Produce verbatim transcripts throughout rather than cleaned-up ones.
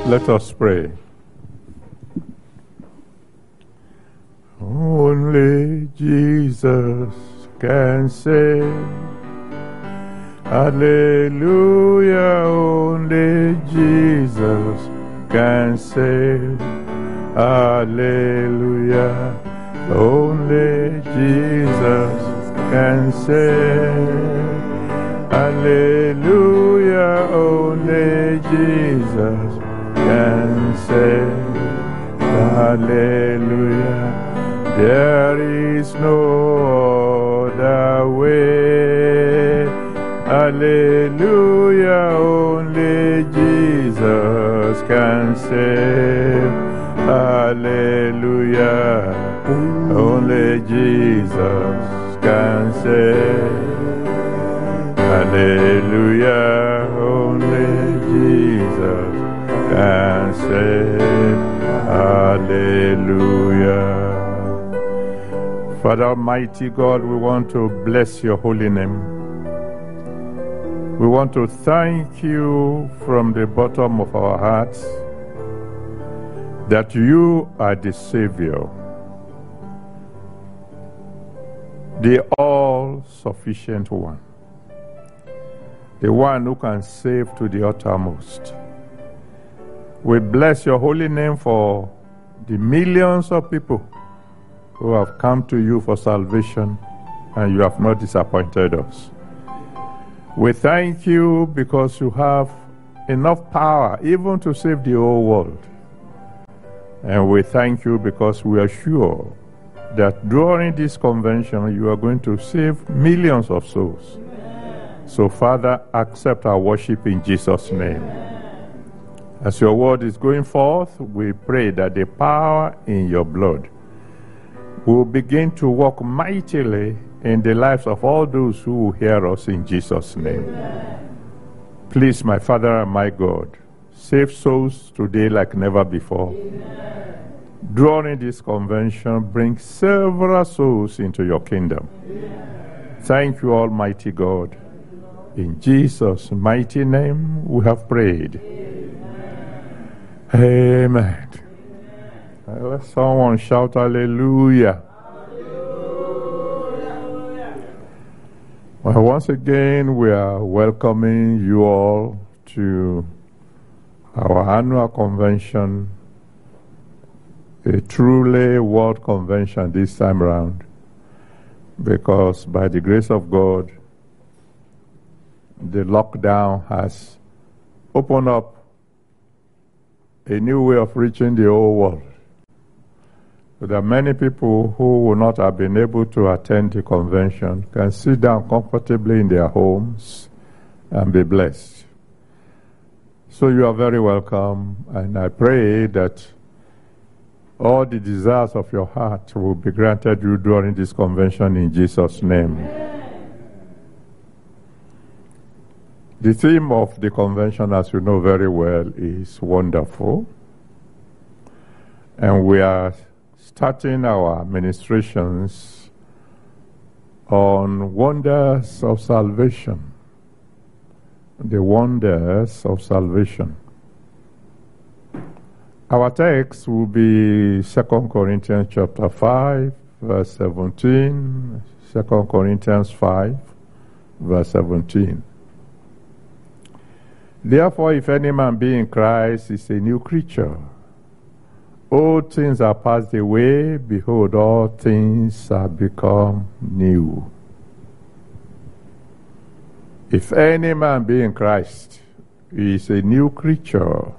Let us pray. Only Jesus can save. Hallelujah, only Jesus can save. Hallelujah, only Jesus can save. Hallelujah, only Jesus can save. Hallelujah, there is no other way. Hallelujah, only Jesus can save. Hallelujah, only Jesus can save. Hallelujah, only Jesus can save. Hallelujah. Father Almighty God, we want to bless your holy name. We want to thank you from the bottom of our hearts that you are the Savior, the all-sufficient one, the one who can save to the uttermost. We bless your holy name for the millions of people who have come to you for salvation, and you have not disappointed us. We thank you because you have enough power even to save the whole world. And we thank you because we are sure that during this convention you are going to save millions of souls. Amen. So Father, accept our worship in Jesus' name. Amen. As your word is going forth, we pray that the power in your blood will begin to work mightily in the lives of all those who will hear us in Jesus' name. Amen. Please, my Father and my God, save souls today like never before. Amen. During this convention, bring several souls into your kingdom. Amen. Thank you, Almighty God. In Jesus' mighty name we have prayed. Amen. Amen. Amen. Let someone shout hallelujah. Hallelujah. Well, once again, we are welcoming you all to our annual convention, a truly world convention this time around, because by the grace of God, the lockdown has opened up a new way of reaching the whole world. So there are many people who will not have been able to attend the convention can sit down comfortably in their homes and be blessed. So you are very welcome, and I pray that all the desires of your heart will be granted you during this convention in Jesus' name. Amen. The theme of the convention, as you know very well, is wonderful. And we are starting our ministrations on wonders of salvation. The wonders of salvation. Our text will be Second Corinthians chapter five, verse seventeen. Second Corinthians five, verse seventeen. Therefore, if any man be in Christ, he is a new creature. Old things are passed away, behold, all things are become new. If any man be in Christ, he is a new creature.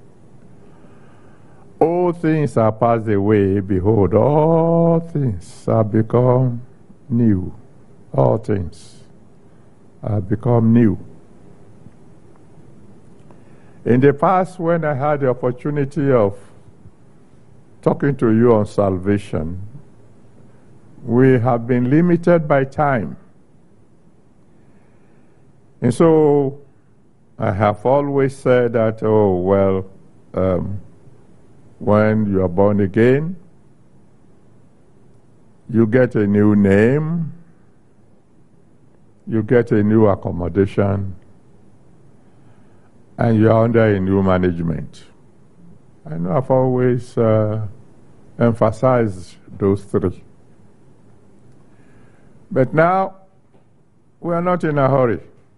All things are passed away, behold, all things are become new. All things are become new. In the past, when I had the opportunity of talking to you on salvation, we have been limited by time. And so I have always said that, oh, well, um, when you are born again, you get a new name, you get a new accommodation, and you are under a new management. I know I've always uh, emphasized those three. But now, we are not in a hurry.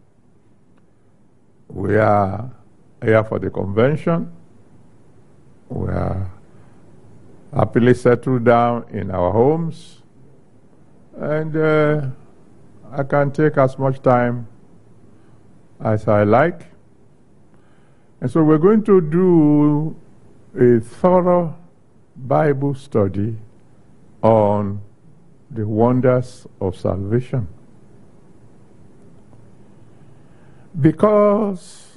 We are here for the convention. We are happily settled down in our homes. And uh, I can take as much time as I like. And so we're going to do a thorough Bible study on the wonders of salvation. Because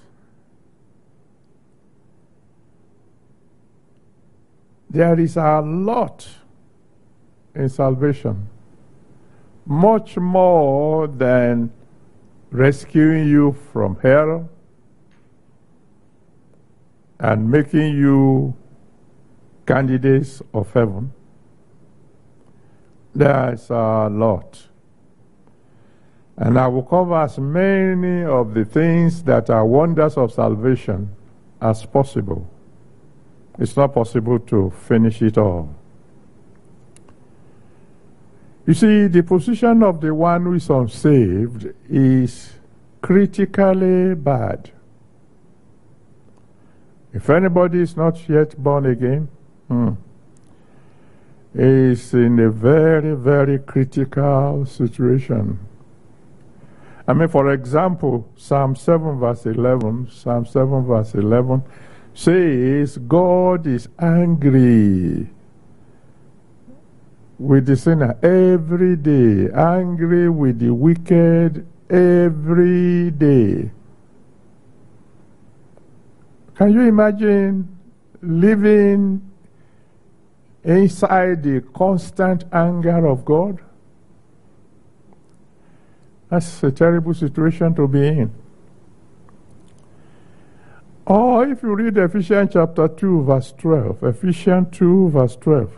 there is a lot in salvation, much more than rescuing you from hell and making you candidates of heaven. There's a lot. And I will cover as many of the things that are wonders of salvation as possible. It's not possible to finish it all. You see, the position of the one who is unsaved is critically bad. If anybody is not yet born again, hmm, is in a very, very critical situation. I mean, for example, Psalm seven verse eleven, Psalm seven verse eleven says, God is angry with the sinner every day, angry with the wicked every day. Can you imagine living inside the constant anger of God? That's a terrible situation to be in. Or if you read Ephesians chapter two, verse twelve, Ephesians two, verse twelve,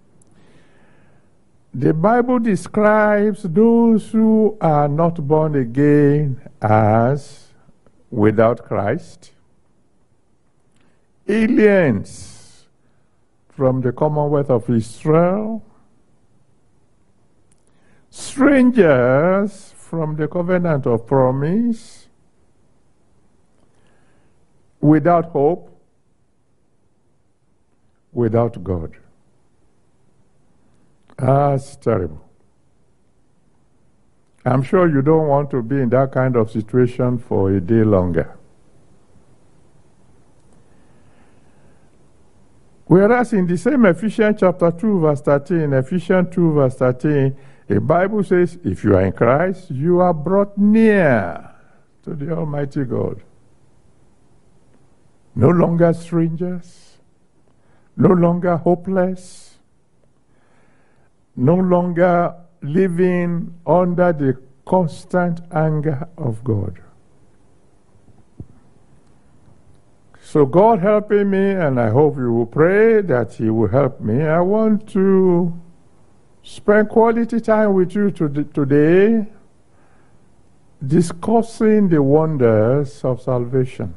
the Bible describes those who are not born again as without Christ, aliens from the commonwealth of Israel, strangers from the covenant of promise, without hope, without God. That's terrible. I'm sure you don't want to be in that kind of situation for a day longer. Whereas in the same Ephesians chapter two, verse thirteen, Ephesians two, verse thirteen, the Bible says, if you are in Christ, you are brought near to the Almighty God. No longer strangers, no longer hopeless, no longer living under the constant anger of God. So God helping me, and I hope you will pray that He will help me. I want to spend quality time with you today discussing the wonders of salvation.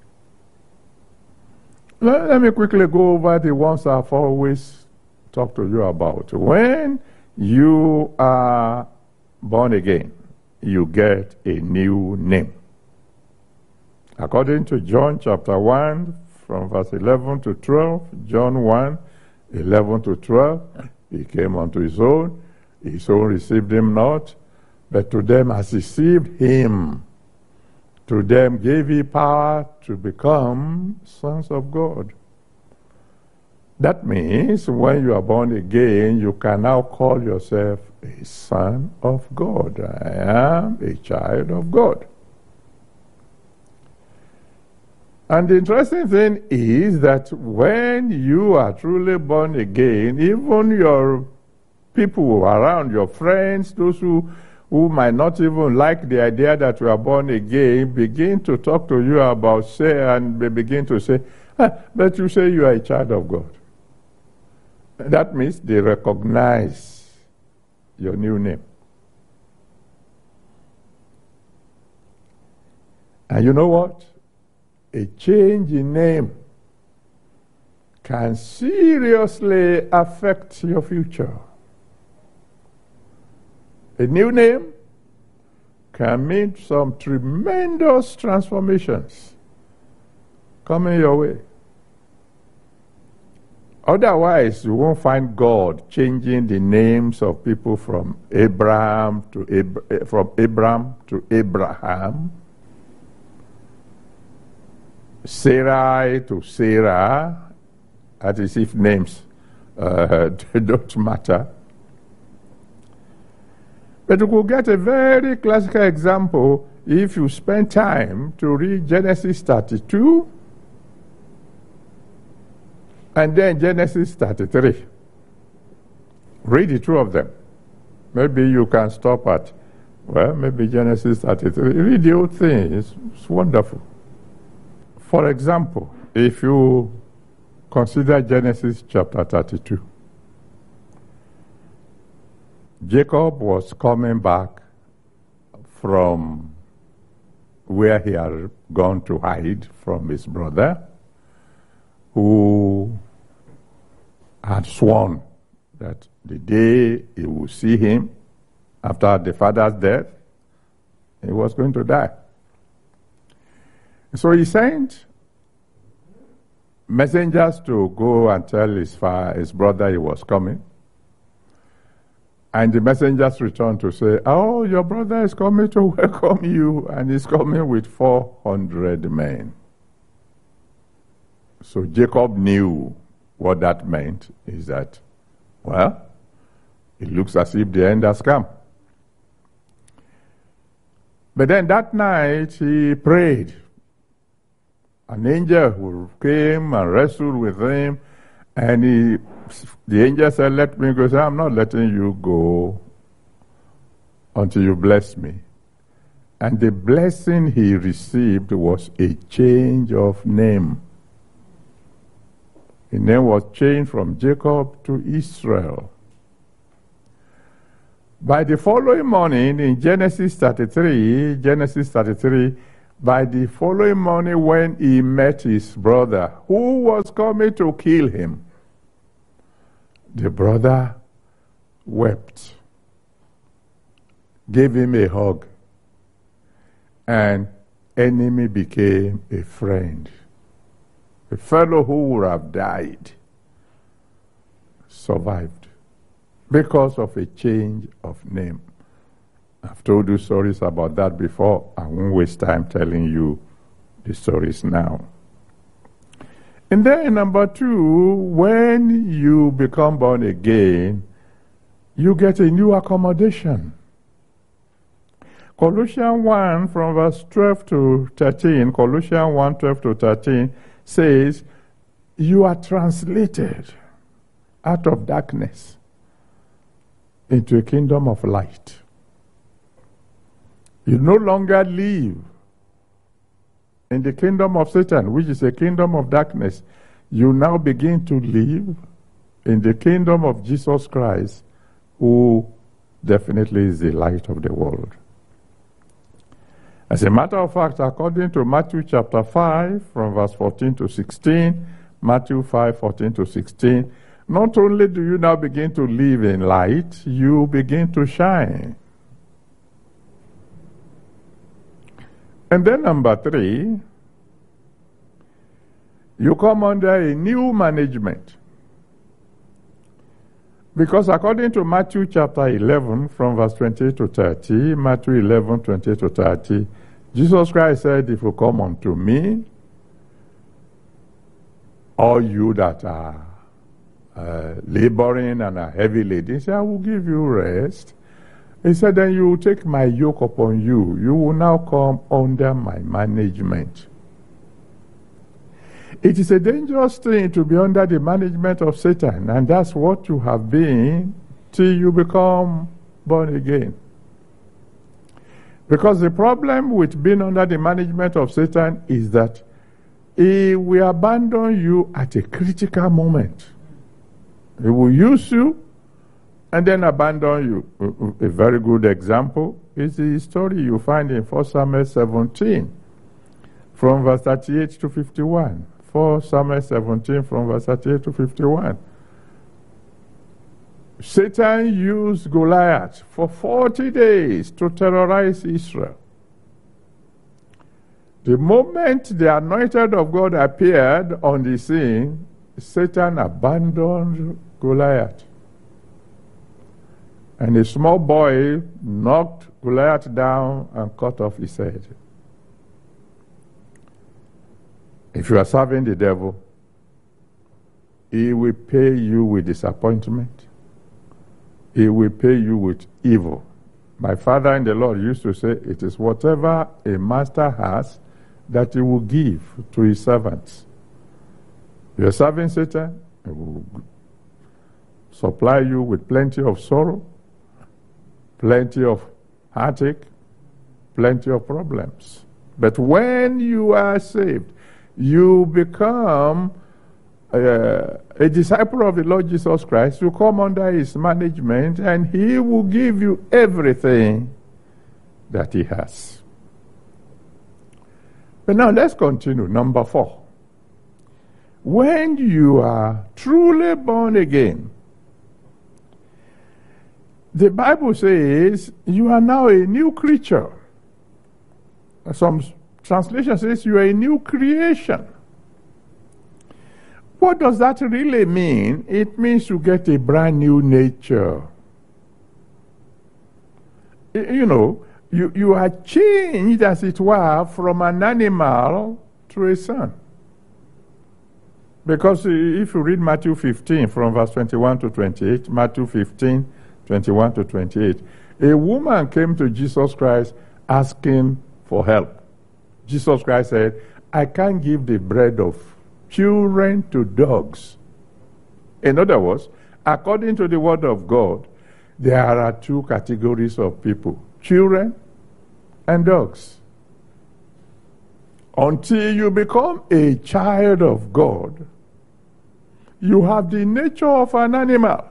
Let, let me quickly go over the ones I've always talked to you about. When you are born again, you get a new name. According to John chapter one, from verse eleven to twelve, John one, eleven to twelve, He came unto His own, His own received Him not, but to them has received Him. To them gave He power to become sons of God. That means when you are born again, you can now call yourself a son of God. I am a child of God. And the interesting thing is that when you are truly born again, even your people around, your friends, those who, who might not even like the idea that you are born again, begin to talk to you about, say, and they begin to say, ah, but you say you are a child of God. That means they recognize your new name. And you know what? A change in name can seriously affect your future. A new name can mean some tremendous transformations coming your way. Otherwise, you won't find God changing the names of people from Abraham to Ab- from Abram to Abraham, Sarai to Sarah, as if names uh, don't matter. But you could get a very classical example if you spend time to read Genesis thirty-two and then Genesis thirty-three. Read the two of them. Maybe you can stop at, well, maybe Genesis thirty-three. Read the whole thing. It's, it's wonderful. For example, if you consider Genesis chapter thirty-two, Jacob was coming back from where he had gone to hide from his brother, who had sworn that the day he would see him after the father's death, he was going to die. So he sent messengers to go and tell his father, his brother he was coming. And the messengers returned to say, oh, your brother is coming to welcome you, and he's coming with four hundred men. So Jacob knew what that meant, is that, well, it looks as if the end has come. But then that night he prayed. An angel who came and wrestled with him, and he, the angel said, let me go. He said, I'm not letting you go until you bless me. And the blessing he received was a change of name. His name was changed from Jacob to Israel. By the following morning, in Genesis thirty-three, Genesis thirty-three, by the following morning when he met his brother, who was coming to kill him, the brother wept, gave him a hug, and enemy became a friend. A fellow who would have died survived because of a change of name. I've told you stories about that before. I won't waste time telling you the stories now. And then number two, when you become born again, you get a new accommodation. Colossians one from verse twelve to thirteen, Colossians one, twelve to thirteen says, you are translated out of darkness into a kingdom of light. You no longer live in the kingdom of Satan, which is a kingdom of darkness. You now begin to live in the kingdom of Jesus Christ, who definitely is the light of the world. As a matter of fact, according to Matthew chapter five, from verse fourteen to sixteen, Matthew five, fourteen to sixteen, not only do you now begin to live in light, you begin to shine. And then number three, you come under a new management. Because according to Matthew chapter eleven, from verse twenty to thirty, Matthew eleven, twenty to thirty, Jesus Christ said, if you come unto me, all you that are uh, laboring and are heavy laden, he said, I will give you rest. He said, then you will take my yoke upon you. You will now come under my management. It is a dangerous thing to be under the management of Satan, and that's what you have been till you become born again. Because the problem with being under the management of Satan is that he will abandon you at a critical moment. He will use you and then abandon you. A very good example is the story you find in First Samuel seventeen, from verse thirty-eight to fifty-one. First Samuel seventeen from verse thirty-eight to fifty-one. Satan used Goliath for forty days to terrorize Israel. The moment the anointed of God appeared on the scene, Satan abandoned Goliath. And a small boy knocked Goliath down and cut off his head. If you are serving the devil, he will pay you with disappointment. He will pay you with evil. My father in the Lord used to say, it is whatever a master has that he will give to his servants. You are serving Satan, he will supply you with plenty of sorrow, plenty of heartache, plenty of problems. But when you are saved, you become uh, a disciple of the Lord Jesus Christ. You come under his management, and he will give you everything that he has. But now let's continue. Number four. When you are truly born again, the Bible says you are now a new creature. Some translation says you are a new creation. What does that really mean? It means you get a brand new nature. You know, you, you are changed, as it were, from an animal to a son. Because if you read Matthew fifteen from verse twenty-one to twenty-eight, Matthew fifteen, twenty-one to twenty-eight, a woman came to Jesus Christ asking for help. Jesus Christ said, I can't give the bread of children to dogs. In other words, according to the word of God, there are two categories of people, children and dogs. Until you become a child of God, you have the nature of an animal.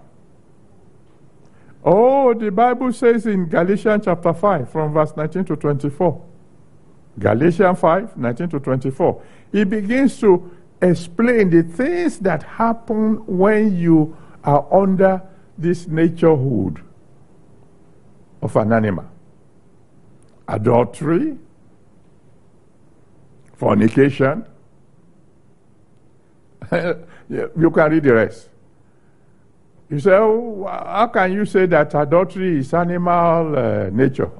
Oh, the Bible says in Galatians chapter five, from verse nineteen to twenty-four. Galatians five, nineteen to twenty-four. He begins to explain the things that happen when you are under this naturehood of an animal. Adultery, fornication. You can read the rest. You say, oh, how can you say that adultery is animal uh, nature?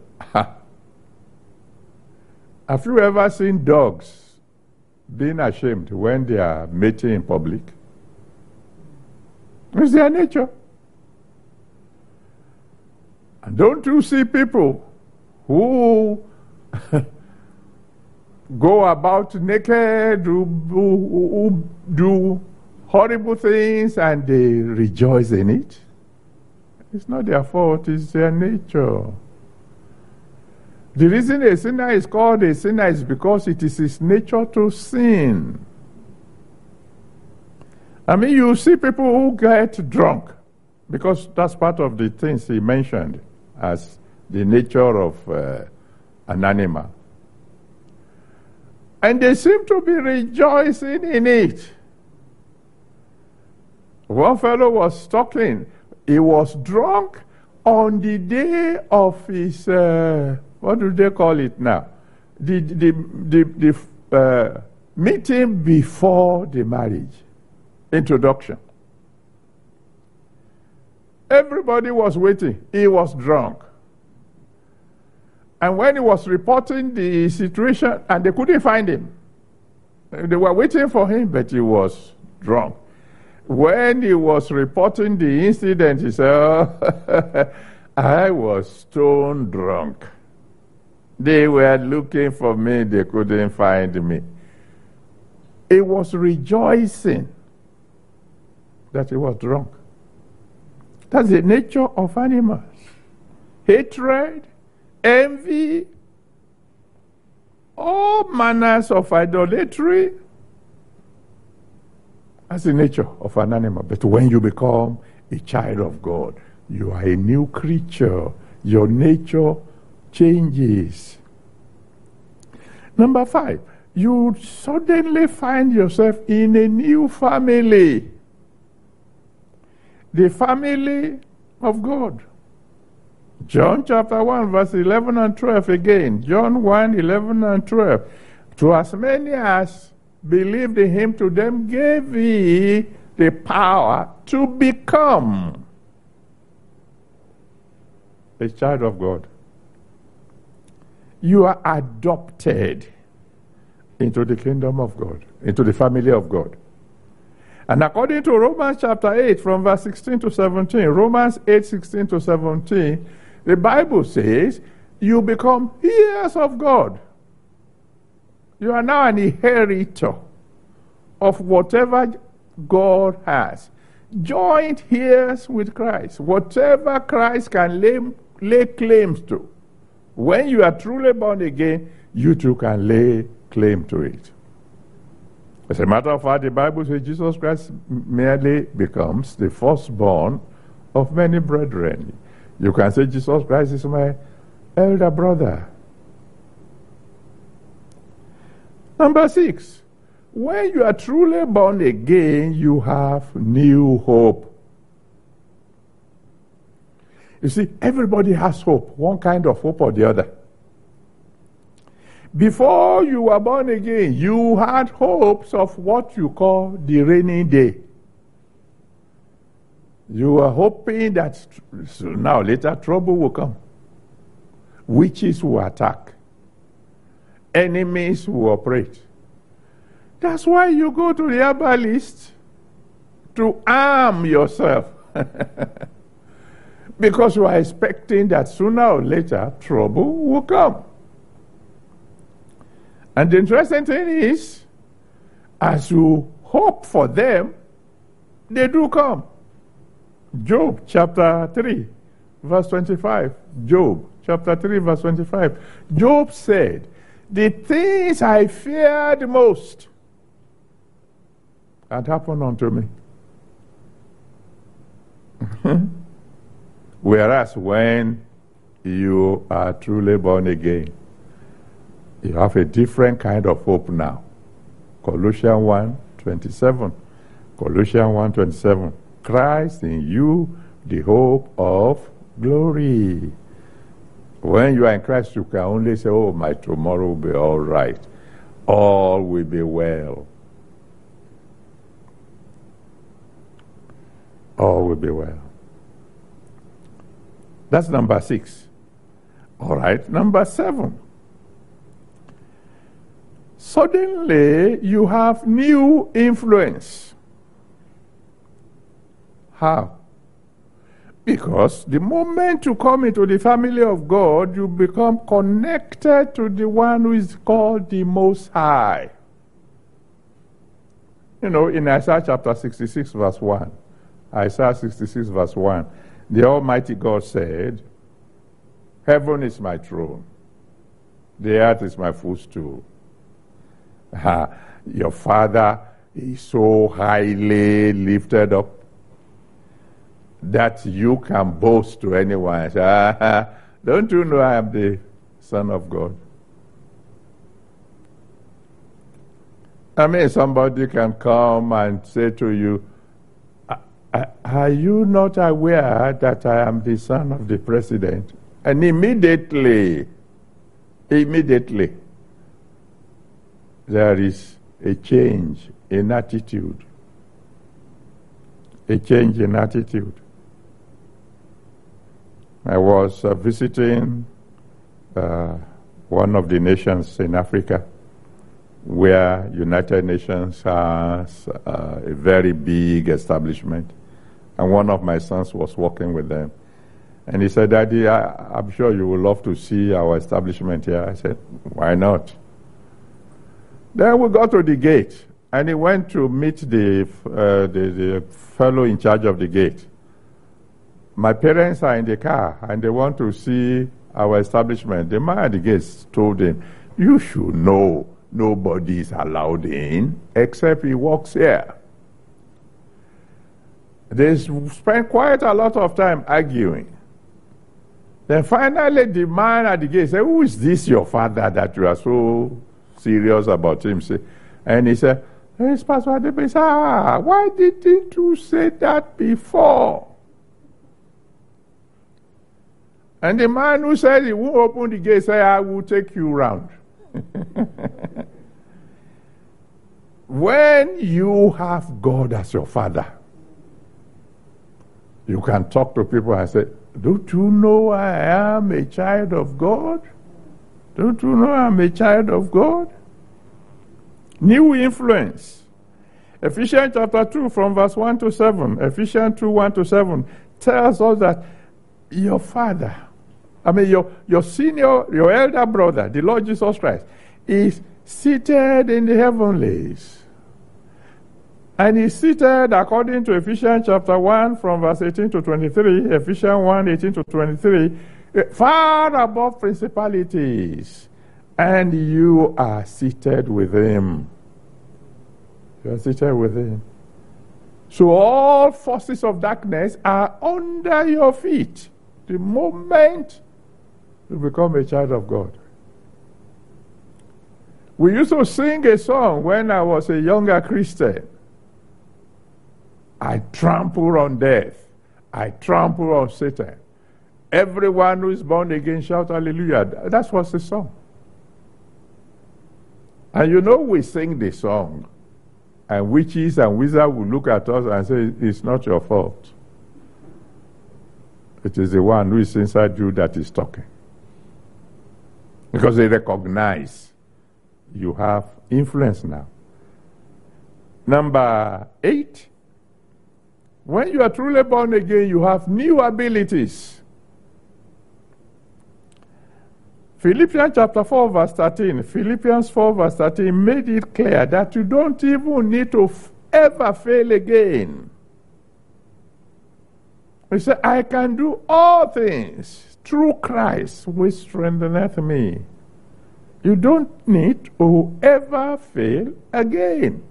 Have you ever seen dogs being ashamed when they are mating in public? It's their nature. And don't you see people who go about naked, who, who, who do horrible things, and they rejoice in it? It's not their fault, it's their nature. The reason a sinner is called a sinner is because it is his nature to sin. I mean, you see people who get drunk, because that's part of the things he mentioned as the nature of uh, an animal. And they seem to be rejoicing in it. One fellow was talking. He was drunk on the day of his, uh, what do they call it now? The, the, the, the uh, meeting before the marriage. Introduction. Everybody was waiting. He was drunk. And when he was reporting the situation, and they couldn't find him. They were waiting for him, but he was drunk. When he was reporting the incident, he said, oh, I was stone drunk. They were looking for me, they couldn't find me. He was rejoicing that he was drunk. That's the nature of animals. Hatred, envy, all manners of idolatry. That's the nature of an animal. But when you become a child of God, you are a new creature. Your nature changes. Number five, you suddenly find yourself in a new family. The family of God. John chapter one, verse eleven and twelve again. John one, eleven and twelve. To as many as believed in him, to them gave he the power to become a child of God. You are adopted into the kingdom of God, into the family of God. And according to Romans chapter eight, from verse sixteen to seventeen, Romans eight, sixteen to seventeen, the Bible says, you become heirs of God. You are now an inheritor of whatever God has. Joint heirs with Christ. Whatever Christ can lay, lay claims to. When you are truly born again, you too can lay claim to it. As a matter of fact, the Bible says Jesus Christ merely becomes the firstborn of many brethren. You can say Jesus Christ is my elder brother. Number six, when you are truly born again, you have new hope. You see, everybody has hope, one kind of hope or the other. Before you were born again, you had hopes of what you call the rainy day. You were hoping that now later trouble will come. Witches will attack. Enemies will operate. That's why you go to the herbalist to arm yourself. Because you are expecting that sooner or later trouble will come. And the interesting thing is, as you hope for them, they do come. Job chapter three, verse twenty-five. Job chapter three, verse twenty-five. Job said, the things I feared most had happened unto me. Whereas when you are truly born again, you have a different kind of hope now. Colossians one, twenty-seven. Colossians one, twenty-seven. Christ in you, the hope of glory. When you are in Christ, you can only say, oh, my tomorrow will be all right. All will be well. All will be well. That's number six. All right, number seven. Suddenly, you have new influence. How? Because the moment you come into the family of God, you become connected to the one who is called the Most High. You know, in Isaiah chapter sixty-six, verse one, Isaiah sixty-six, verse one, the Almighty God said, heaven is my throne, the earth is my footstool. Uh, your Father is so highly lifted up that you can boast to anyone. Say, ah, don't you know I am the Son of God? I mean, somebody can come and say to you, are you not aware that I am the son of the president? And immediately, immediately, there is a change in attitude. A change in attitude. I was uh, visiting uh, one of the nations in Africa where United Nations has uh, a very big establishment. And one of my sons was working with them. And he said, Daddy, I, I'm sure you would love to see our establishment here. I said, why not? Then we got to the gate, and he went to meet the, uh, the, the fellow in charge of the gate. My parents are in the car, and they want to see our establishment. The man at the gate told him, you should know nobody is allowed in except he works here. They spent quite a lot of time arguing. Then finally the man at the gate said, who is this your father that you are so serious about him. Say, and he said, "Yes, Pastor Adebe, ah, why didn't you say that before?" And the man who said he won't open the gate said, "I will take you round." When you have God as your father, you can talk to people and say, "Don't you know I am a child of God? Don't you know I'm a child of God?" New influence. Ephesians chapter two from verse one to seven. Ephesians two, one to seven tells us that your father, I mean your, your senior, your elder brother, the Lord Jesus Christ, is seated in the heavenlies. And he's seated, according to Ephesians chapter one, from verse eighteen to twenty-three, Ephesians one, eighteen to twenty-three, far above principalities. And you are seated with him. You are seated with him. So all forces of darkness are under your feet the moment you become a child of God. We used to sing a song when I was a younger Christian. I trample on death. I trample on Satan. Everyone who is born again shout hallelujah. That's what's the song. And you know we sing the song, and witches and wizards will look at us and say, "It's not your fault. It is the one who is inside you that is talking." Because they recognize you have influence now. Number eight, when you are truly born again, you have new abilities. Philippians chapter four verse thirteen, Philippians four verse thirteen made it clear that you don't even need to f- ever fail again. He said, "I can do all things through Christ which strengtheneth me." You don't need to ever fail again.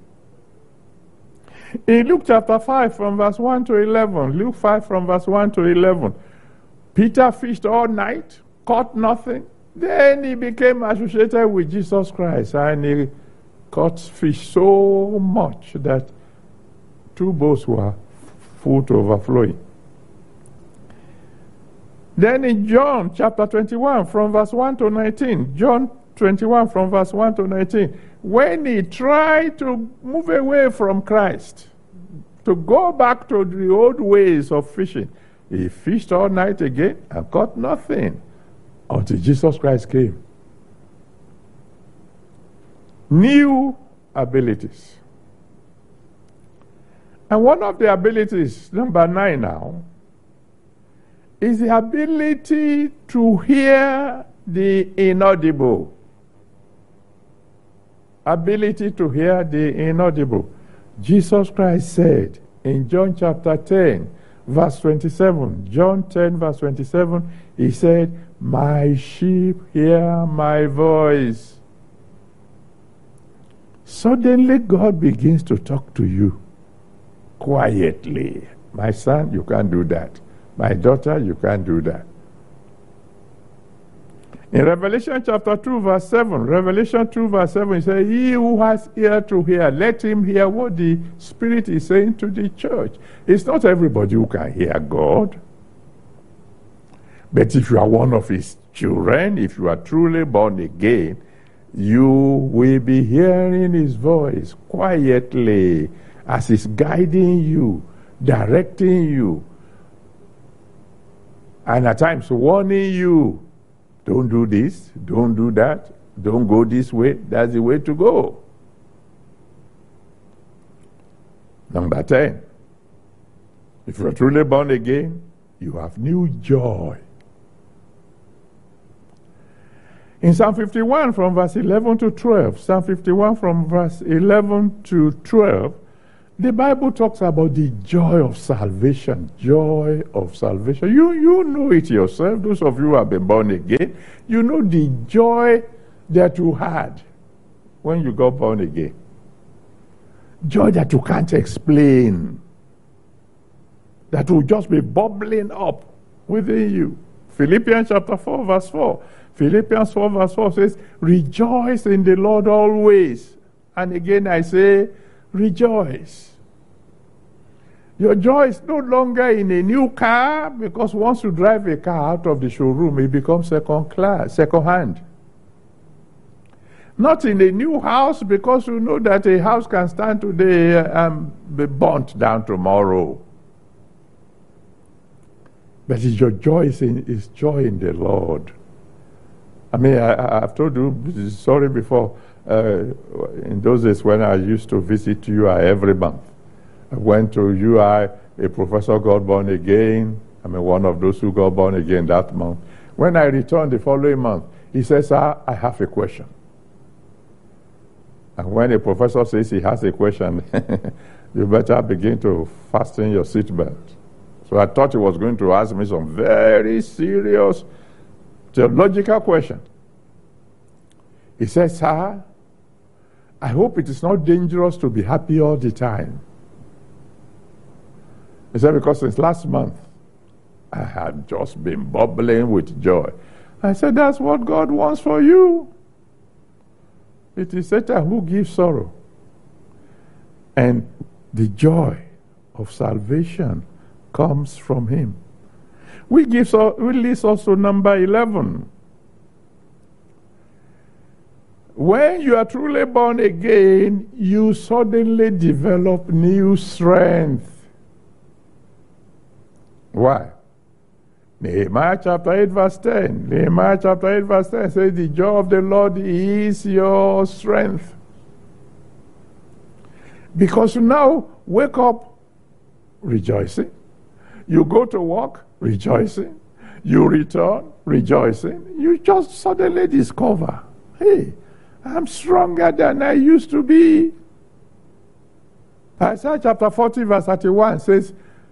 In Luke chapter five from verse one to eleven, Luke five from verse one to eleven, Peter fished all night, caught nothing. Then he became associated with Jesus Christ, and he caught fish so much that two boats were full to overflowing. Then in John chapter twenty-one from verse one to nineteen, John twenty-one from verse one to nineteen, when he tried to move away from Christ, to go back to the old ways of fishing, he fished all night again and caught nothing until Jesus Christ came. New abilities. And one of the abilities, number nine now, is the ability to hear the inaudible. Ability to hear the inaudible. Jesus Christ said in John chapter ten, verse twenty-seven, John ten, verse twenty-seven, he said, "My sheep hear my voice." Suddenly God begins to talk to you quietly. "My son, you can't do that. My daughter, you can't do that." In Revelation chapter two, verse seven, Revelation two, verse seven, he says, "He who has ear to hear, let him hear what the Spirit is saying to the church." It's not everybody who can hear God. But if you are one of his children, if you are truly born again, you will be hearing his voice quietly as he's guiding you, directing you, and at times warning you. Don't do this, don't do that, don't go this way, that's the way to go. Number ten, if you're truly born again, you have new joy. In Psalm fifty-one from verse eleven to twelve, Psalm fifty-one from verse eleven to twelve, the Bible talks about the joy of salvation, joy of salvation. You, you know it yourself, those of you who have been born again, you know the joy that you had when you got born again. Joy that you can't explain, that will just be bubbling up within you, Philippians chapter four, verse four. Philippians four, verse four says, rejoice in the Lord always. And again I say, rejoice. Your joy is no longer in a new car, because once you drive a car out of the showroom, it becomes second class, second hand. Not in a new house, because you know that a house can stand today and be burnt down tomorrow. But it's your joy is, in, is joy in the Lord. I mean, I, I've told you, sorry before, uh, in those days when I used to visit U I every month. I went to U I, a professor got born again. I mean, one of those who got born again that month. When I returned the following month, he says, sir, I have a question. And when a professor says he has a question, you better begin to fasten your seatbelt. So I thought he was going to ask me some very serious theological question. He said, sir, I hope it is not dangerous to be happy all the time. He said, because since last month, I had just been bubbling with joy. I said, that's what God wants for you. It is Satan who gives sorrow. And the joy of salvation comes from him. We give so we list also number eleven. When you are truly born again, you suddenly develop new strength. Why? Nehemiah chapter eight verse ten. Nehemiah chapter eight verse ten says, the joy of the Lord is your strength. Because you now wake up rejoicing. You go to work rejoicing. You return rejoicing. You just suddenly discover, hey, I'm stronger than I used to be. Isaiah chapter forty verse thirty-one says,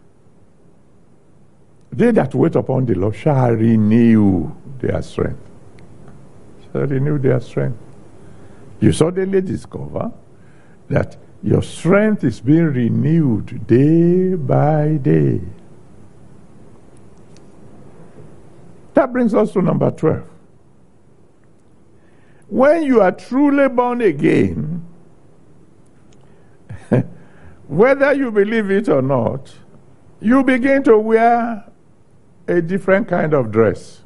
they that wait upon the Lord shall renew their strength. Shall renew their strength. You suddenly discover that your strength is being renewed day by day. That brings us to number twelve. When you are truly born again, whether you believe it or not, you begin to wear a different kind of dress.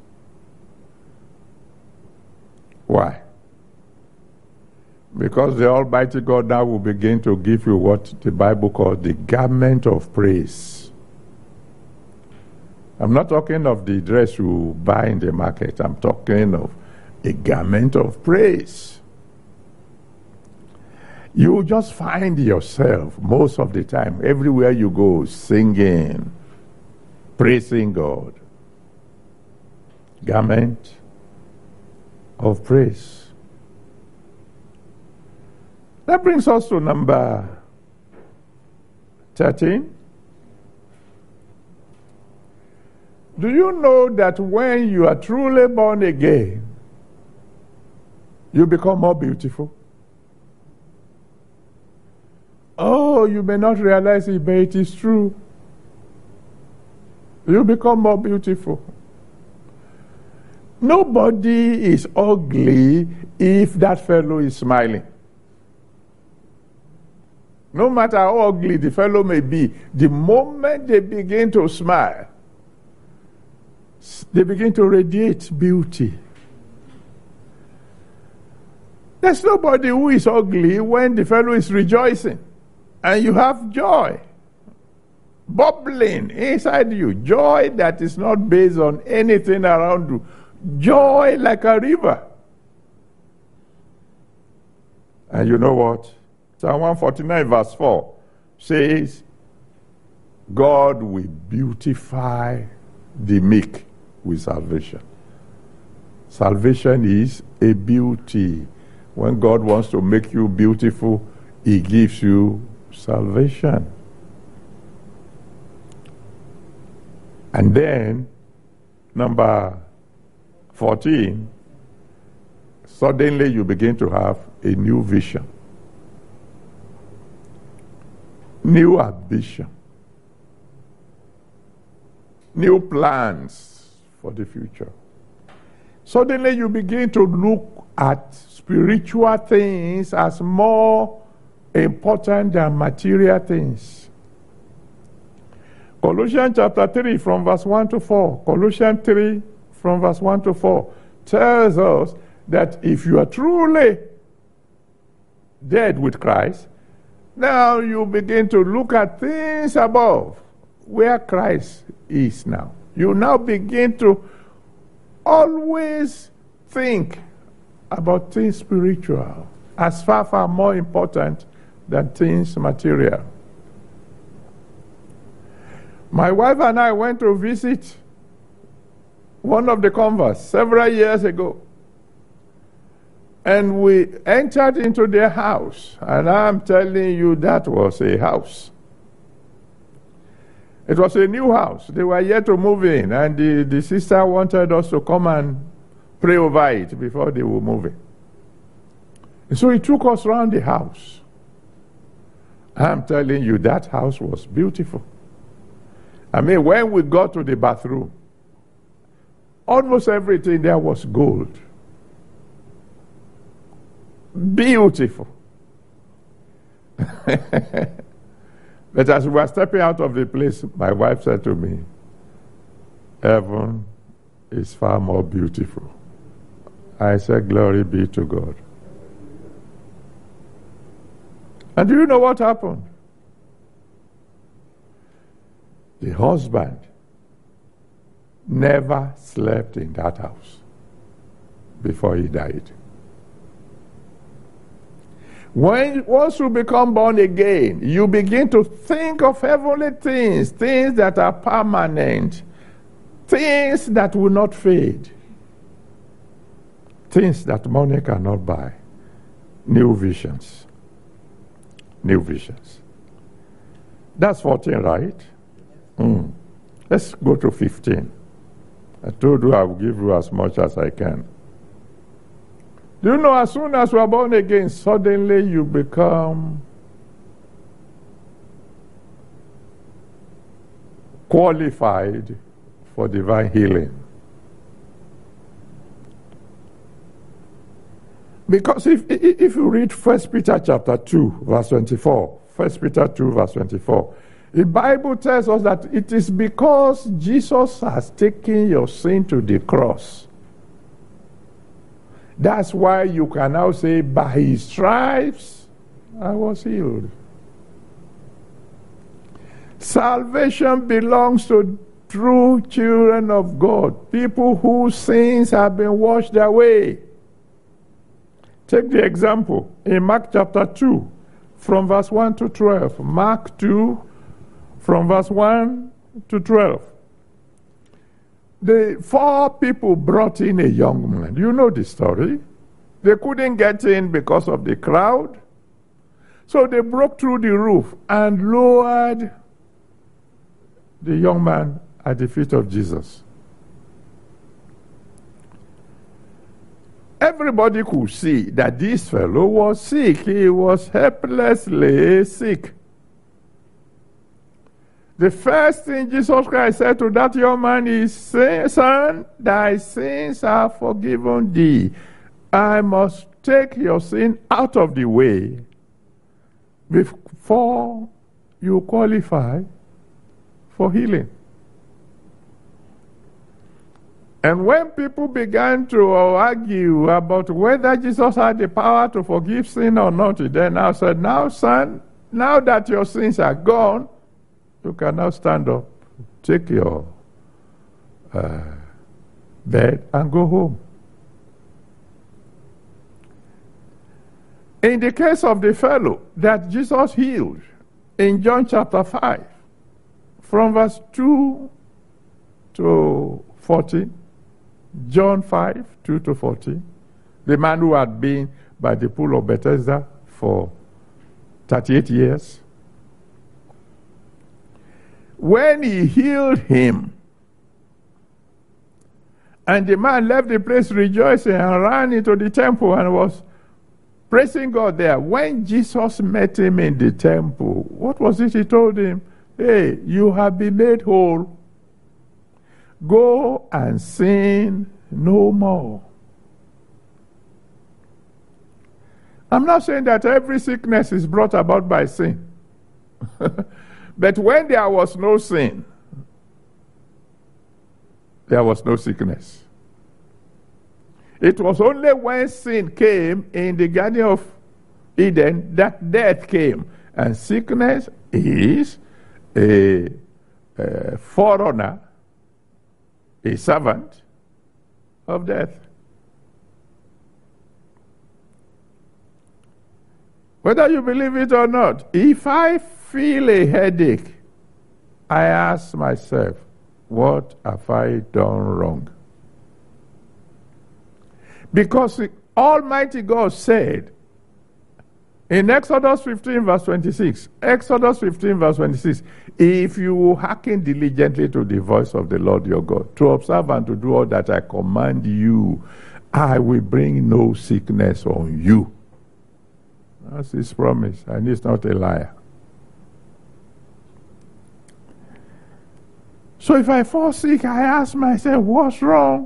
Why? Because the Almighty God now will begin to give you what the Bible calls the garment of praise. I'm not talking of the dress you buy in the market. I'm talking of a garment of praise. You just find yourself most of the time, everywhere you go, singing, praising God. Garment of praise. That brings us to number thirteen. Do you know that when you are truly born again, you become more beautiful? Oh, you may not realize it, but it is true. You become more beautiful. Nobody is ugly if that fellow is smiling. No matter how ugly the fellow may be, the moment they begin to smile, they begin to radiate beauty. There's nobody who is ugly when the fellow is rejoicing and you have joy bubbling inside you. Joy that is not based on anything around you. Joy like a river. And you know what? Psalm one forty-nine verse four says, God will beautify the meek with salvation. Salvation is a beauty. When God wants to make you beautiful, He gives you salvation. And then, number fourteen, suddenly you begin to have a new vision, new ambition, new plans for the future. Suddenly you begin to look at spiritual things as more important than material things. Colossians chapter three from verse one to four. Colossians three from verse one to four tells us that if you are truly dead with Christ, now you begin to look at things above, where Christ is now. You now begin to always think about things spiritual as far, far more important than things material. My wife and I went to visit one of the converts several years ago. And we entered into their house. And I'm telling you, that was a house. It was a new house. They were yet to move in. And the, the sister wanted us to come and pray over it before they were moving. And so he took us around the house. I'm telling you, that house was beautiful. I mean, when we got to the bathroom, almost everything there was gold. Beautiful. But as we were stepping out of the place, my wife said to me, heaven is far more beautiful. I said, glory be to God. And do you know what happened? The husband never slept in that house before he died. When once you become born again, you begin to think of heavenly things, things that are permanent, things that will not fade, things that money cannot buy. New visions. New visions. That's fourteen, right? Mm. Let's go to fifteen. I told you I will give you as much as I can. Do you know, as soon as you are born again, suddenly you become qualified for divine healing. Because if, if you read First Peter chapter two, verse twenty-four, First Peter two, verse twenty-four, the Bible tells us that it is because Jesus has taken your sin to the cross. That's why you can now say, by his stripes, I was healed. Salvation belongs to true children of God, people whose sins have been washed away. Take the example in Mark chapter two, from verse one to twelve. Mark two, from verse one to twelve. The four people brought in a young man. You know the story. They couldn't get in because of the crowd. So they broke through the roof and lowered the young man at the feet of Jesus. Everybody could see that this fellow was sick. He was helplessly sick. The first thing Jesus Christ said to that young man is, son, thy sins are forgiven thee. I must take your sin out of the way before you qualify for healing. And when people began to argue about whether Jesus had the power to forgive sin or not, he then now said, now, son, now that your sins are gone, you can now stand up, take your uh, bed, and go home. In the case of the fellow that Jesus healed, in John chapter five, from verse two to fourteen, John five, two to fourteen, the man who had been by the pool of Bethesda for thirty-eight years, when he healed him, and the man left the place rejoicing and ran into the temple and was praising God there. When Jesus met him in the temple, what was it he told him? Hey, you have been made whole. go and sin no more. I'm not saying that every sickness is brought about by sin. But when there was no sin, there was no sickness. It was only when sin came in the Garden of Eden that death came. And sickness is a, a forerunner, a servant of death. Whether you believe it or not, if I feel a headache, I ask myself, what have I done wrong? Because Almighty God said in Exodus fifteen verse twenty-six, Exodus fifteen verse twenty-six, if you hearken diligently to the voice of the Lord your God, to observe and to do all that I command you, I will bring no sickness on you. That's his promise, and he's not a liar. So if I fall sick, I ask myself, what's wrong?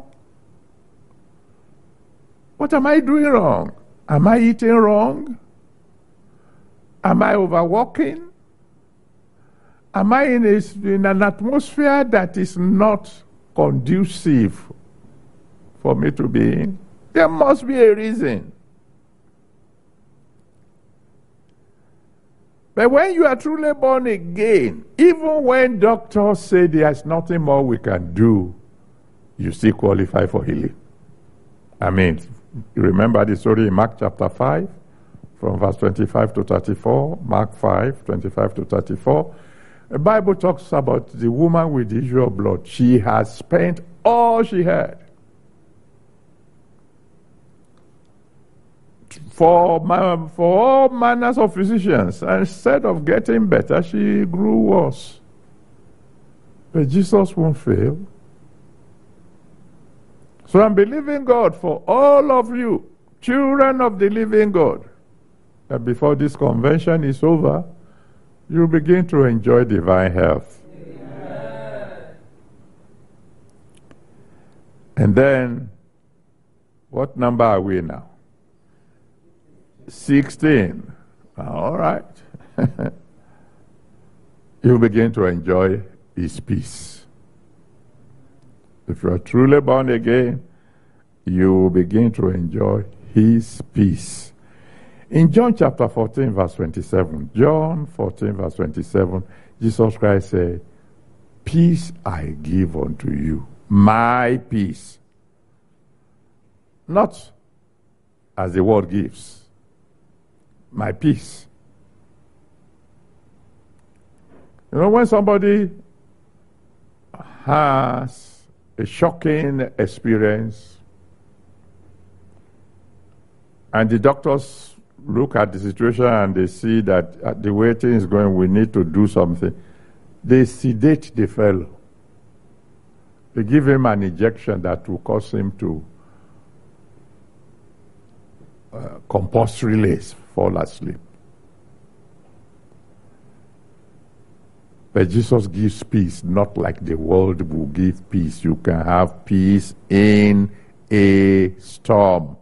What am I doing wrong? Am I eating wrong? Am I overworking? Am I in, a, in an atmosphere that is not conducive for me to be in? There must be a reason. But when you are truly born again, even when doctors say there's nothing more we can do, you still qualify for healing. I mean, you remember the story in Mark chapter five, from verse twenty-five to thirty-four, Mark five, twenty-five to thirty-four. The Bible talks about the woman with the issue of blood. She has spent all she had. For, for all manners of physicians. And instead of getting better, she grew worse. But Jesus won't fail. So I'm believing God for all of you, children of the living God, that before this convention is over, you begin to enjoy divine health. Amen. And then, what number are we now? sixteen. All right. You begin to enjoy his peace. If you are truly born again, you will begin to enjoy his peace. In John chapter fourteen, verse twenty-seven, John fourteen, verse twenty-seven, Jesus Christ said, peace I give unto you, my peace. Not as the world gives. My peace. You know, when somebody has a shocking experience and the doctors look at the situation and they see that uh, the way things is going, we need to do something, they sedate the fellow. They give him an injection that will cause him to uh, compulsorily fall asleep. But Jesus gives peace, not like the world will give peace. You can have peace in a storm.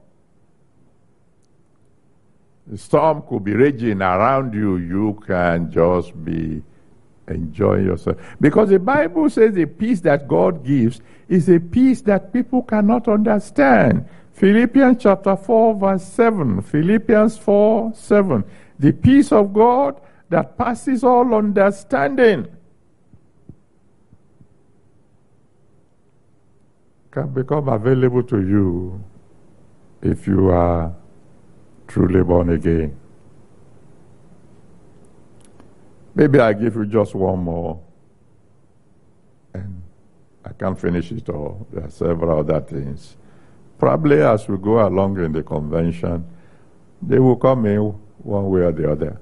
The storm could be raging around you. You can just be enjoying yourself. Because the Bible says the peace that God gives is a peace that people cannot understand. Philippians chapter four, verse seven. Philippians four, seven. The peace of God that passes all understanding can become available to you if you are truly born again. Maybe I give you just one more, and I can't finish it all. There are several other things. Probably as we go along in the convention, they will come in one way or the other.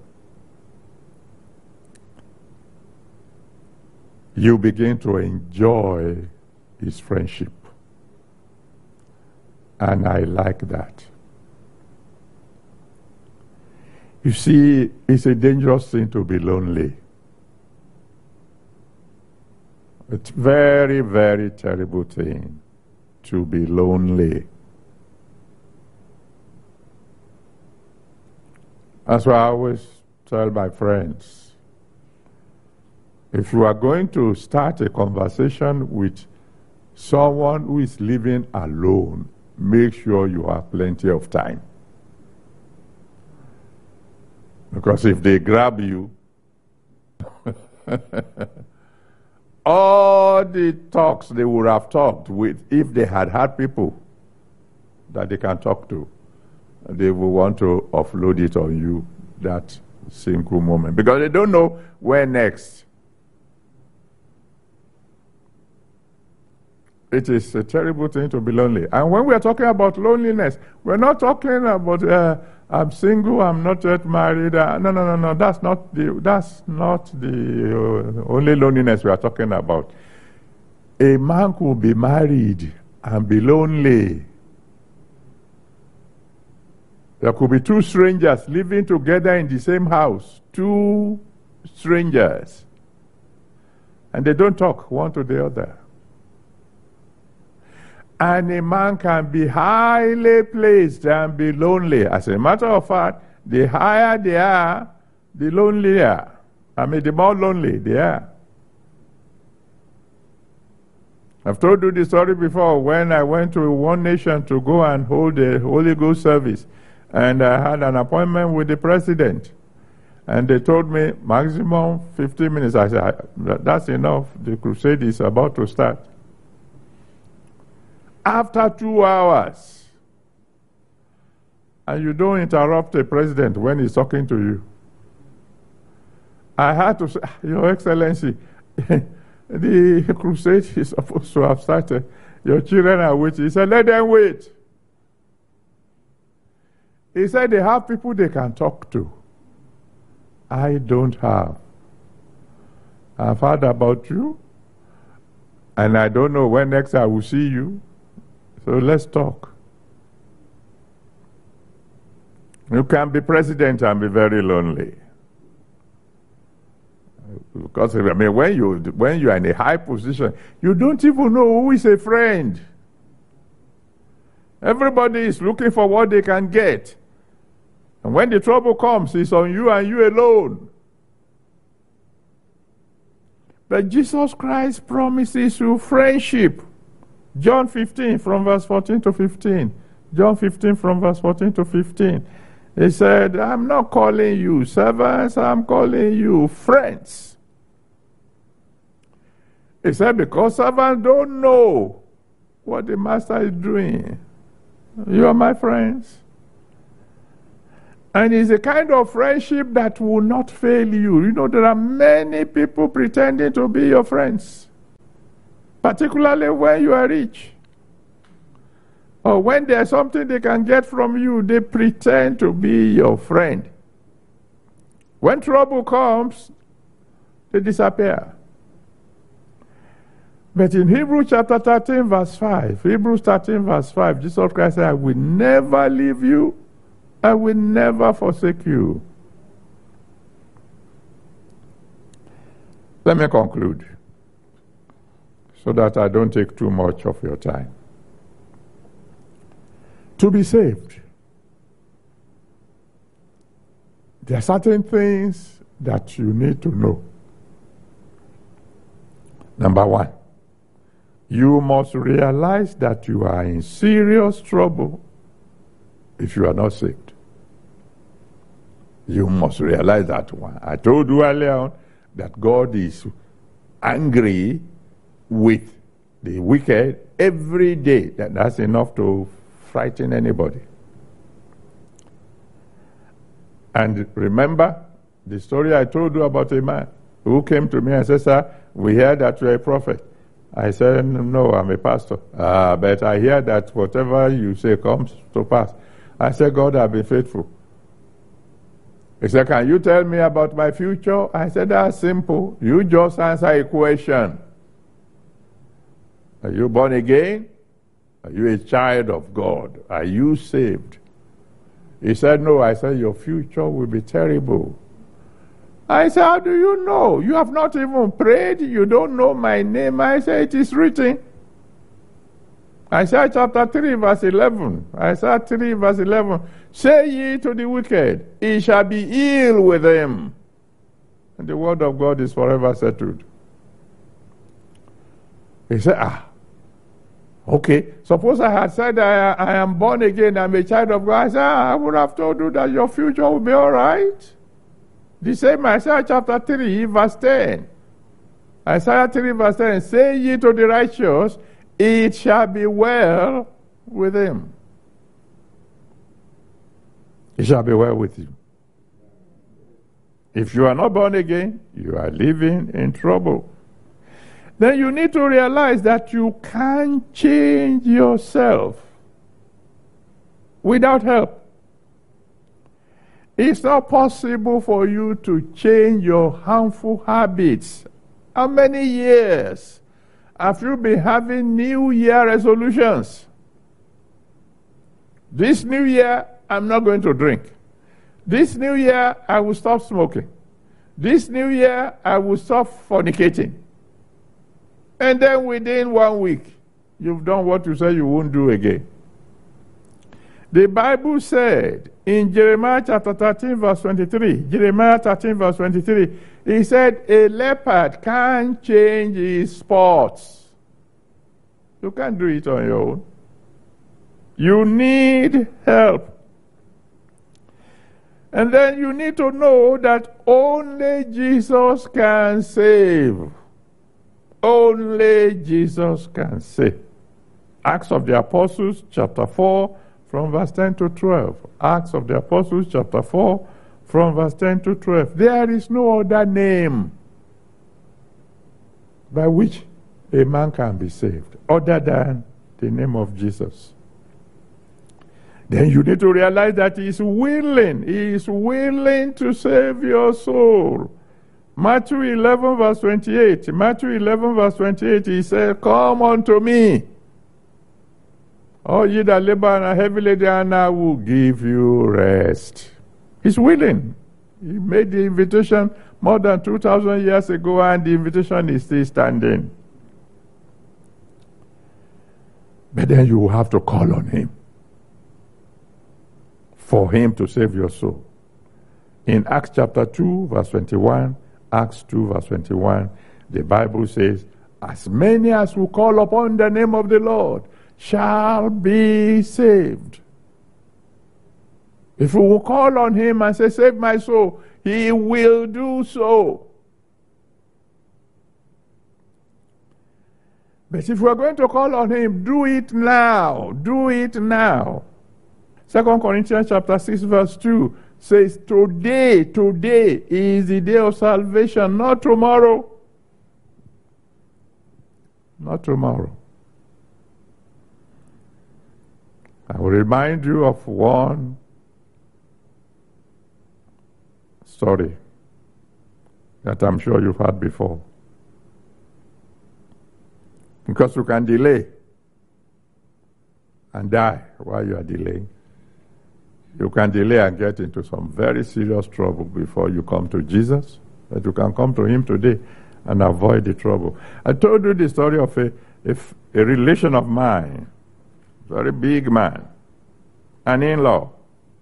You begin to enjoy his friendship. And I like that. You see, it's a dangerous thing to be lonely. It's very, very terrible thing to be lonely. That's why I always tell my friends, if you are going to start a conversation with someone who is living alone, make sure you have plenty of time. Because if they grab you, all the talks they would have talked with, if they had had people that they can talk to, they will want to offload it on you that single moment. Because they don't know where next. It is a terrible thing to be lonely. And when we are talking about loneliness, we're not talking about uh, I'm single, I'm not yet married. Uh, no, no, no, no. That's not the that's not the uh, only loneliness we are talking about. A man could be married and be lonely. There could be two strangers living together in the same house. Two strangers. And they don't talk one to the other. And a man can be highly placed and be lonely. As a matter of fact, the higher they are, the lonelier. I mean, the more lonely they are. I've told you the story before when I went to One Nation to go and hold a Holy Ghost service. And I had an appointment with the president. And they told me maximum fifteen minutes. I said, that's enough. The crusade is about to start. After two hours, and you don't interrupt a president when he's talking to you, I had to say, Your Excellency, the crusade is supposed to have started. Your children are waiting. He said, let them wait. He said they have people they can talk to. I don't have. I've heard about you, and I don't know when next I will see you. So let's talk. You can be president and be very lonely. Because I mean, when you when you are in a high position, you don't even know who is a friend. Everybody is looking for what they can get. And when the trouble comes, it's on you and you alone. But Jesus Christ promises you friendship. John fifteen from verse fourteen to fifteen. John fifteen from verse fourteen to fifteen. He said, I'm not calling you servants, I'm calling you friends. He said, because servants don't know what the master is doing. You are my friends. And it's a kind of friendship that will not fail you. You know, there are many people pretending to be your friends. Particularly when you are rich. Or when there's something they can get from you, they pretend to be your friend. When trouble comes, they disappear. But in Hebrews chapter thirteen, verse five, Hebrews thirteen, verse five, Jesus Christ said, I will never leave you, I will never forsake you. Let me conclude, so that I don't take too much of your time. To be saved, there are certain things that you need to know. Number one, you must realize that you are in serious trouble if you are not saved. You must realize that one. I told you earlier on that God is angry with the wicked every day. That, that's enough to frighten anybody. And remember the story I told you about a man who came to me and said, sir, we hear that you're a prophet. I said, no, I'm a pastor. Uh, but I hear that whatever you say comes to pass. I said, God, I've been faithful. He said, can you tell me about my future? I said, that's simple. You just answer a question. Are you born again? Are you a child of God? Are you saved? He said, no. I said, your future will be terrible. I said, how do you know? You have not even prayed. You don't know my name. I said, it is written. Isaiah chapter three, verse eleven. Isaiah three, verse eleven. Say ye to the wicked, he shall be ill with him. And the word of God is forever settled. He said, ah, okay. Suppose I had said I, I am born again, I'm a child of God. I said, ah, I would have told you that your future will be all right. The same Isaiah chapter three, verse ten. Isaiah three, verse ten. Say ye to the righteous, it shall be well with him. It shall be well with you. If you are not born again, you are living in trouble. Then you need to realize that you can't change yourself without help. It's not possible for you to change your harmful habits. How many years have you been having New Year resolutions? This New Year, I'm not going to drink. This New Year, I will stop smoking. This New Year, I will stop fornicating. And then within one week, you've done what you said you won't do again. The Bible said in Jeremiah chapter thirteen, verse twenty-three, Jeremiah thirteen, verse twenty-three, he said, a leopard can't change his spots. You can't do it on your own. You need help. And then you need to know that only Jesus can save. Only Jesus can save. Acts of the Apostles, chapter four, from verse ten to twelve. Acts of the Apostles, chapter four, from verse ten to twelve. There is no other name by which a man can be saved other than the name of Jesus. Then you need to realize that he is willing. He is willing to save your soul. Matthew eleven, verse twenty-eight. Matthew eleven, verse twenty-eight, he said, come unto me, all ye that labor and are heavy laden, and I will give you rest. He's willing. He made the invitation more than two thousand years ago, and the invitation is still standing. But then you will have to call on him for him to save your soul. In Acts chapter two, verse twenty-one, Acts two, verse twenty-one, the Bible says, as many as will call upon the name of the Lord shall be saved. If we will call on him and say, save my soul, he will do so. But if we're going to call on him, do it now. Do it now. Second Corinthians chapter six, verse two says, today, today is the day of salvation, not tomorrow. Not tomorrow. I will remind you of one story that I'm sure you've heard before. Because you can delay and die while you are delaying. You can delay and get into some very serious trouble before you come to Jesus, but you can come to him today and avoid the trouble. I told you the story of a, a, a relation of mine, very big man, an in-law.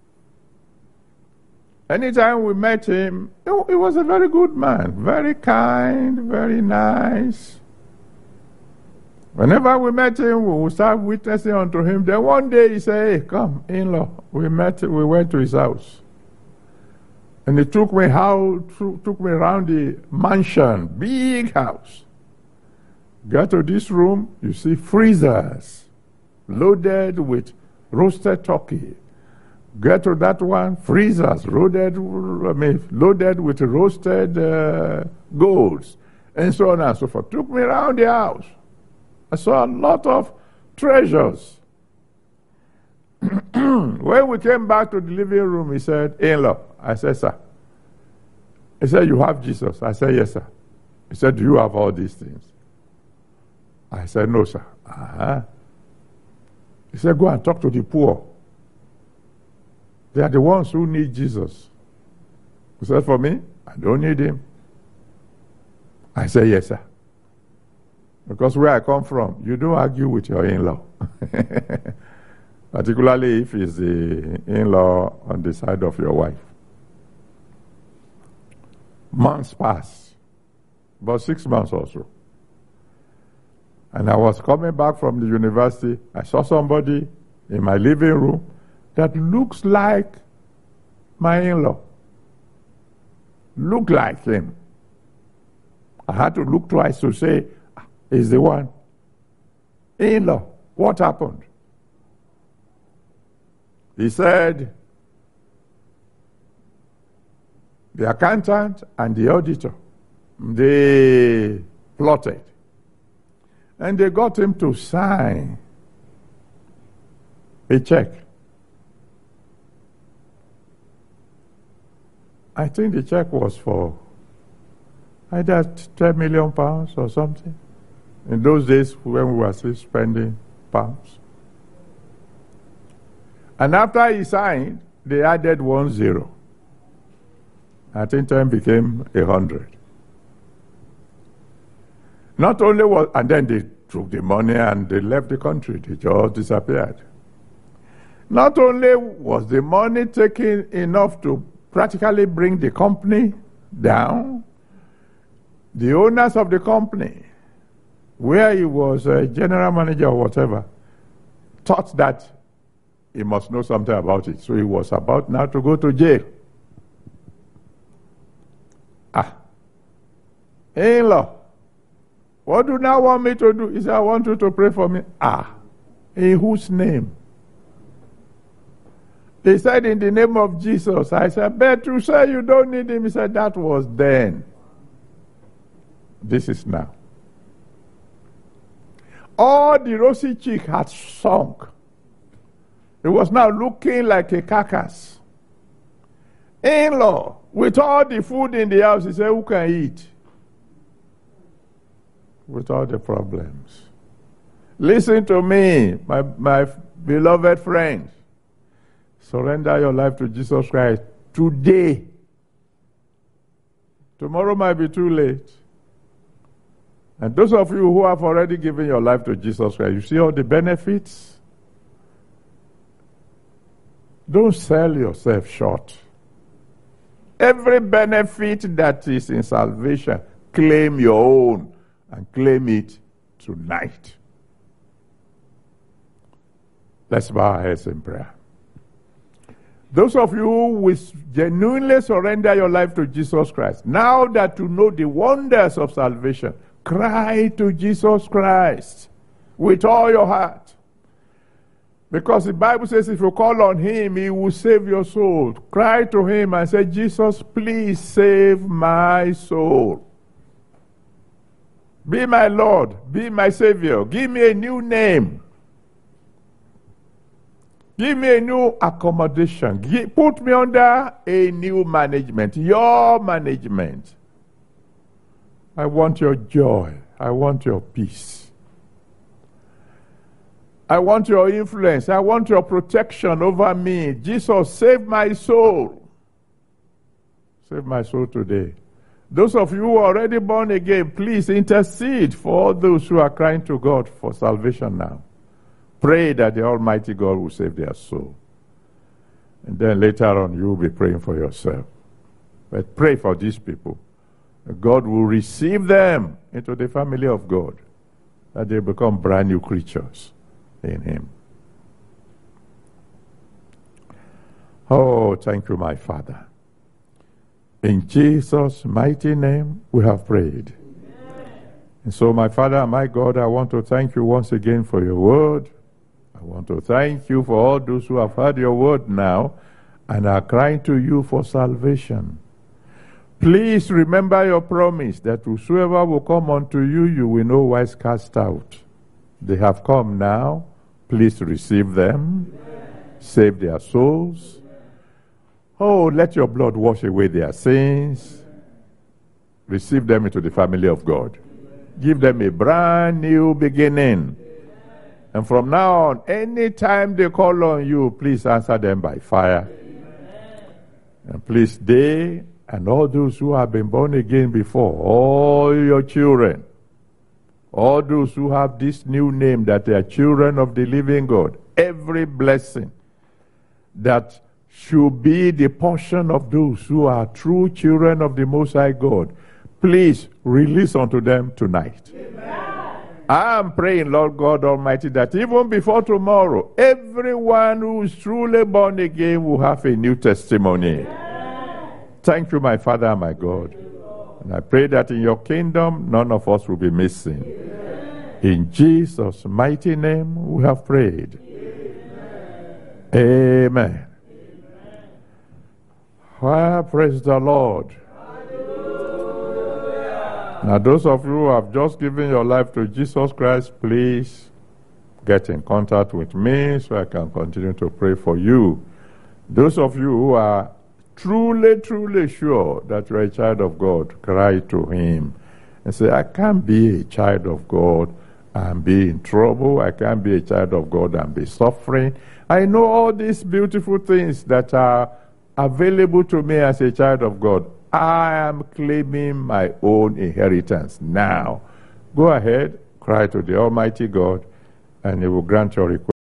Anytime we met him, he was a very good man, very kind, very nice. Whenever we met him, we would start witnessing unto him. Then one day he said, hey, come, in-law. We met, we went to his house. And he took me how took me around the mansion, big house. Get to this room, you see freezers loaded with roasted turkey. Get to that one, freezers loaded, I mean, loaded with roasted uh, goats, and so on and so forth. Took me around the house. I saw a lot of treasures. When we came back to the living room, he said, in-law. I said, sir. He said, you have Jesus. I said, yes, sir. He said, do you have all these things? I said, no, sir. Uh-huh. He said, go and talk to the poor. They are the ones who need Jesus. He said, for me, I don't need him. I said, yes, sir. Because where I come from, you don't argue with your in-law. Particularly if it's the in-law on the side of your wife. Months passed, about six months or so. And I was coming back from the university. I saw somebody in my living room that looks like my in-law. Look like him. I had to look twice to say, is the one. In-law, what happened? He said, the accountant and the auditor, they plotted. And they got him to sign a check. I think the check was for either ten million pounds or something. In those days when we were still spending pounds. And after he signed, they added one zero. I think ten became a hundred. Not only was, and then they took the money and they left the country. They just disappeared. Not only was the money taken enough to practically bring the company down, the owners of the company, where he was a general manager or whatever, thought that he must know something about it. So he was about now to go to jail. Ah. In-law, what do you now want me to do? He said, I want you to pray for me. Ah. In whose name? They said, in the name of Jesus. I said, but you say you don't need him. He said, that was then. This is now. All the rosy cheek had sunk. It was now looking like a carcass. In-law, with all the food in the house, he said, who can eat? With all the problems. Listen to me, my, my beloved friends. Surrender your life to Jesus Christ today. Tomorrow might be too late. And those of you who have already given your life to Jesus Christ, you see all the benefits? Don't sell yourself short. Every benefit that is in salvation, claim your own and claim it tonight. Let's bow our heads in prayer. Those of you who will genuinely surrender your life to Jesus Christ, now that you know the wonders of salvation, cry to Jesus Christ with all your heart. Because the Bible says if you call on him, he will save your soul. Cry to him and say, Jesus, please save my soul. Be my Lord. Be my Savior. Give me a new name. Give me a new accommodation. Give, put me under a new management. Your management. I want your joy. I want your peace. I want your influence. I want your protection over me. Jesus, save my soul. Save my soul today. Those of you who are already born again, please intercede for all those who are crying to God for salvation now. Pray that the Almighty God will save their soul. And then later on, you will be praying for yourself. But pray for these people. God will receive them into the family of God, that they become brand new creatures in him. Oh, thank you, my Father. In Jesus' mighty name, we have prayed. Amen. And so, my Father and my God, I want to thank you once again for your word. I want to thank you for all those who have heard your word now and are crying to you for salvation. Please remember your promise that whosoever will come unto you, you will no wise cast out. They have come now. Please receive them. Amen. Save their souls. Amen. Oh, let your blood wash away their sins. Receive them into the family of God. Amen. Give them a brand new beginning. Amen. And from now on, anytime they call on you, please answer them by fire. Amen. And please, they and all those who have been born again before, all your children, all those who have this new name that they are children of the living God, every blessing that should be the portion of those who are true children of the Most High God, please release unto them tonight. Amen. I am praying, Lord God Almighty, that even before tomorrow, everyone who is truly born again will have a new testimony. Amen. Thank you, my Father and my God. And I pray that in your kingdom, none of us will be missing. Amen. In Jesus' mighty name, we have prayed. Amen. Amen. Well, praise the Lord. Hallelujah. Now, those of you who have just given your life to Jesus Christ, please get in contact with me so I can continue to pray for you. Those of you who are truly, truly sure that you're a child of God, cry to him and say, I can't be a child of God and be in trouble. I can't be a child of God and be suffering. I know all these beautiful things that are available to me as a child of God. I am claiming my own inheritance now. Go ahead, cry to the Almighty God, and he will grant your request.